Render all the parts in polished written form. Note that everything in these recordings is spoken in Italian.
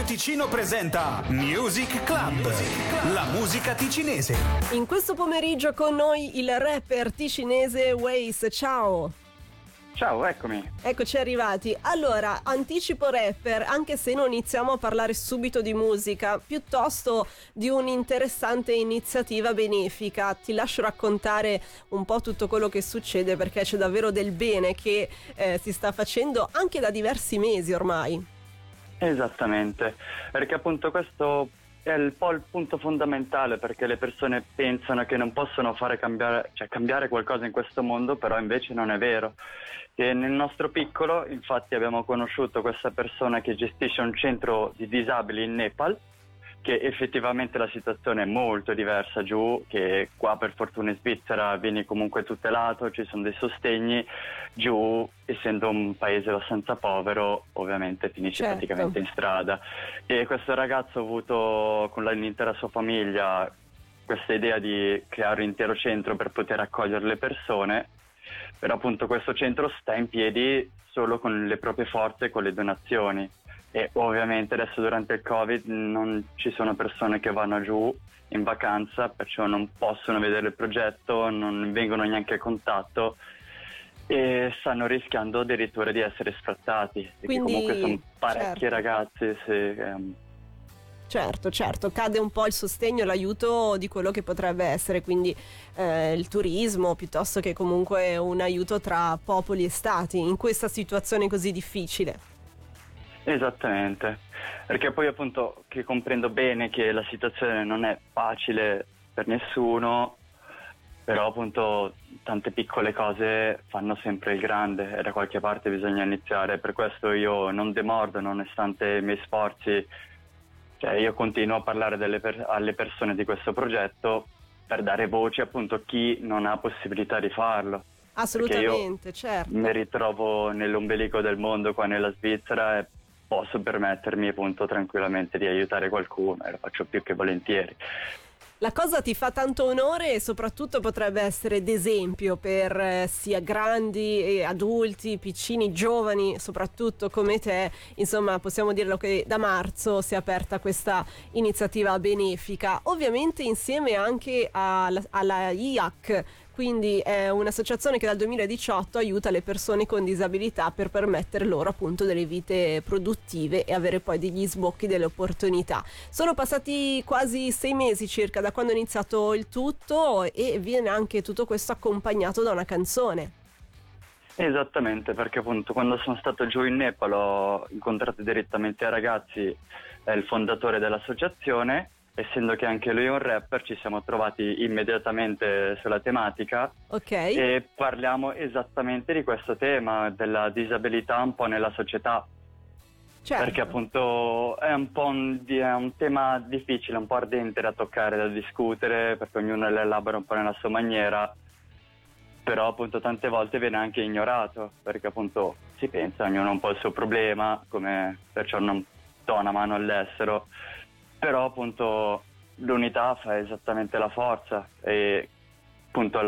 Ticino presenta Music Club, la musica ticinese. In questo pomeriggio con noi il rapper ticinese Waze. Ciao. Ciao, eccomi. Eccoci arrivati. Allora, anticipo rapper, anche se non iniziamo a parlare subito di musica, piuttosto di un'interessante iniziativa benefica. Ti lascio raccontare un po' tutto quello che succede, perché c'è davvero del bene che si sta facendo anche da diversi mesi ormai. Esattamente, perché appunto questo è il punto fondamentale, perché le persone pensano che non possono cambiare qualcosa in questo mondo, però invece non è vero. E nel nostro piccolo, infatti, abbiamo conosciuto questa persona che gestisce un centro di disabili in Nepal, che effettivamente la situazione è molto diversa giù, che qua per fortuna in Svizzera vieni comunque tutelato, ci sono dei sostegni. Giù, essendo un paese abbastanza povero, ovviamente finisci praticamente in strada. E questo ragazzo ha avuto con l'intera sua famiglia questa idea di creare un intero centro per poter accogliere le persone, però appunto questo centro sta in piedi solo con le proprie forze e con le donazioni. E ovviamente adesso durante il Covid non ci sono persone che vanno giù in vacanza, perciò non possono vedere il progetto, non vengono neanche a contatto e stanno rischiando addirittura di essere sfrattati. Quindi, comunque sono parecchi ragazzi. Certo, cade un po' il sostegno e l'aiuto di quello che potrebbe essere quindi il turismo, piuttosto che comunque un aiuto tra popoli e stati in questa situazione così difficile. Esattamente, perché poi appunto che comprendo bene che la situazione non è facile per nessuno, però appunto tante piccole cose fanno sempre il grande e da qualche parte bisogna iniziare. Per questo io non demordo nonostante i miei sforzi, cioè io continuo a parlare alle persone di questo progetto per dare voce appunto a chi non ha possibilità di farlo. Assolutamente, certo. Mi ritrovo nell'ombelico del mondo qua nella Svizzera e posso permettermi appunto tranquillamente di aiutare qualcuno e lo faccio più che volentieri. La cosa ti fa tanto onore e soprattutto potrebbe essere d'esempio per sia grandi e adulti, piccini, giovani, soprattutto come te. Insomma, possiamo dirlo che da marzo si è aperta questa iniziativa benefica, ovviamente insieme anche alla IAC. Quindi è un'associazione che dal 2018 aiuta le persone con disabilità per permettere loro appunto delle vite produttive e avere poi degli sbocchi, delle opportunità. Sono passati quasi 6 mesi circa da quando è iniziato il tutto e viene anche tutto questo accompagnato da una canzone. Esattamente, perché appunto quando sono stato giù in Nepal ho incontrato direttamente ragazzi, il fondatore dell'associazione. Essendo che anche lui è un rapper, ci siamo trovati immediatamente sulla tematica. Ok. E parliamo esattamente di questo tema, della disabilità un po' nella società. Certo. Perché appunto è un po' è un tema difficile, un po' ardente da toccare, da discutere, perché ognuno lo elabora un po' nella sua maniera, però appunto tante volte viene anche ignorato, perché appunto si pensa, ognuno ha un po' il suo problema, perciò non do una mano all'estero. Però appunto l'unità fa esattamente la forza e appunto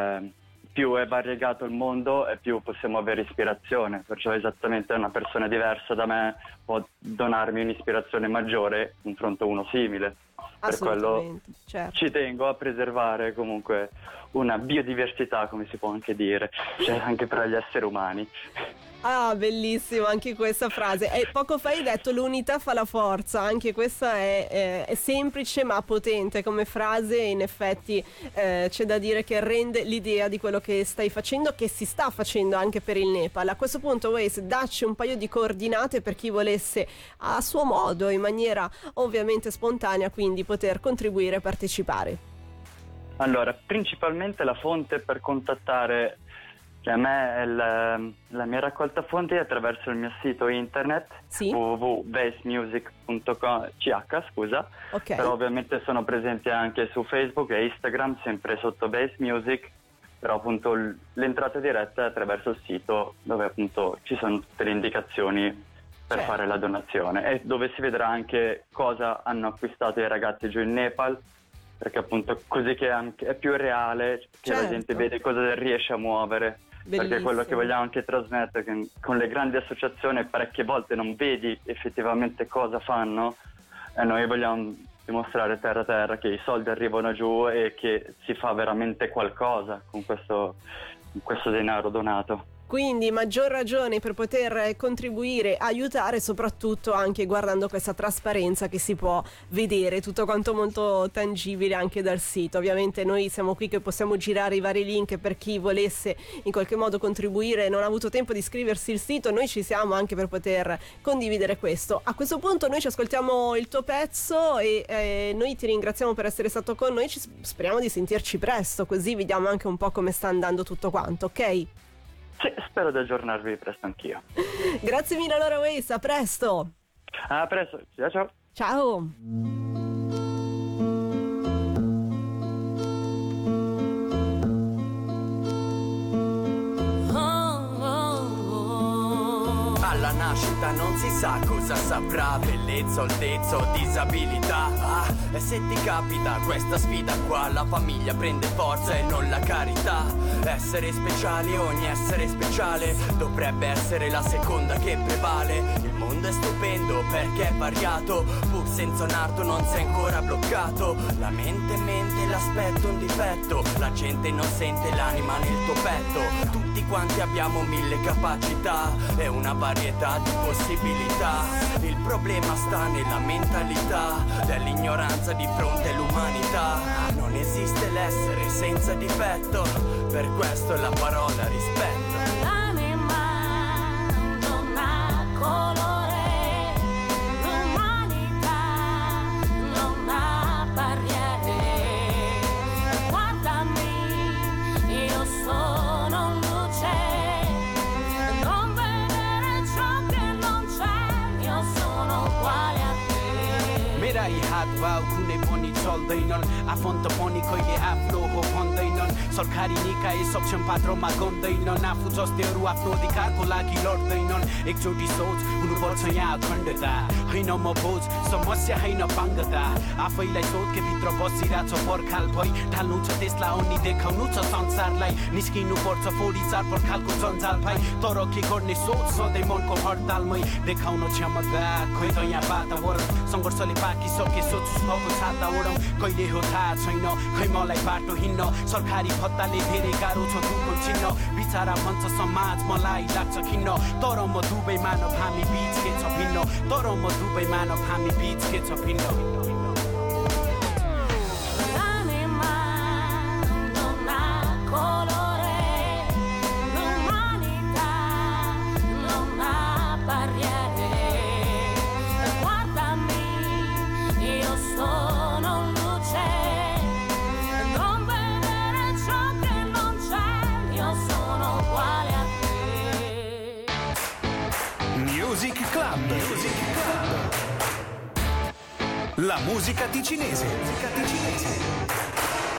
più è variegato il mondo e più possiamo avere ispirazione, perciò esattamente una persona diversa da me può donarmi un'ispirazione maggiore confronto a uno simile. Per quello certo. Ci tengo a preservare comunque una biodiversità, come si può anche dire, cioè anche tra gli esseri umani. Ah, bellissimo anche questa frase. E poco fa hai detto l'unità fa la forza, anche questa è semplice ma potente come frase e in effetti c'è da dire che rende l'idea di quello che stai facendo, che si sta facendo anche per il Nepal. A questo punto Waze, dacci un paio di coordinate per chi volesse a suo modo, in maniera ovviamente spontanea, quindi poter contribuire e partecipare. Allora, principalmente la fonte per contattare a me è la mia raccolta fonti attraverso il mio sito internet, sì. www.bassmusic.ch, scusa. Okay. Però ovviamente sono presente anche su Facebook e Instagram, sempre sotto Bass Music, però appunto l'entrata diretta è attraverso il sito, dove appunto ci sono tutte le indicazioni per fare la donazione e dove si vedrà anche cosa hanno acquistato i ragazzi giù in Nepal, perché appunto così che è più reale, che la gente vede cosa riesce a muovere. perché quello che vogliamo anche trasmettere, che con le grandi associazioni parecchie volte non vedi effettivamente cosa fanno, e noi vogliamo dimostrare terra terra che i soldi arrivano giù e che si fa veramente qualcosa con questo denaro donato. Quindi maggior ragione per poter contribuire, aiutare, soprattutto anche guardando questa trasparenza che si può vedere, tutto quanto molto tangibile anche dal sito. Ovviamente noi siamo qui che possiamo girare i vari link per chi volesse in qualche modo contribuire e non ha avuto tempo di iscriversi al sito, noi ci siamo anche per poter condividere questo. A questo punto noi ci ascoltiamo il tuo pezzo e noi ti ringraziamo per essere stato con noi, speriamo di sentirci presto, così vediamo anche un po' come sta andando tutto quanto, ok? Sì, spero di aggiornarvi presto anch'io. Grazie mille allora Waze, a presto. A presto, ciao. Ciao. Alla nascita non si sa cosa saprà, bellezza, altezza o disabilità. E se ti capita questa sfida qua, la famiglia prende forza e non la carità. Essere speciali, ogni essere speciale dovrebbe essere la seconda che prevale. Il mondo è stupendo perché è variato, pur senza un arto non sei ancora bloccato. La mente mente, l'aspetto un difetto, la gente non sente l'anima nel tuo petto. Tutti quanti abbiamo mille capacità e una varietà di possibilità. Il problema sta nella mentalità dell'ignoranza di fronte all'umanità. Non esiste l'essere senza difetto, per questo la parola rispetto. L'anima non ha colore, l'umanità non ha barriere. Guardami, io sono luce, non vedere ciò che non c'è, io sono uguale a te. मेराई हात भाउ कुनै पनि चल्दैनन् आफन्त पनि कहिले आफ्नो हो भन्दैनन् सरकारी निकाय सक्षम पात्रमा गन्दैनन् आफू जस्तैहरू आफ्नो अधिकारको लागि लड्दैनन् एकचोटि सोच हुनुपर्छ यहाँ अखण्डता होइन म बोझ समस्या होइन पाङ्गता आफैलाई सोध के भित्र बसिरहेछ पर्खाल भई ढाल्नु छ त्यसलाई अनि देखाउनु छ संसारलाई निस्किनु पर्छ फोडी चार पर्खालको जन्जाल भाइ तर के गर्ने सोच सधैँ मनको हडतालमै देखाउन क्षमता खोइ त यहाँ वातावरण सङ्घर्षले पाकिसके सोच्छु भएको छाता ओढौँ कहिले हो थाहा छैन खै मलाई बाटो हिँड्न सरकारी भत्ताले धेरै गाह्रो छ दुःखको चिन्ह बिचारा भन्छ समाज मलाई लाग्छ खिन्न तर म दुवै मानव हामी बीच के छ भिन्न तर म दुवै मानव हामी बीच के छ भिन्न Music Club. La musica ticinese.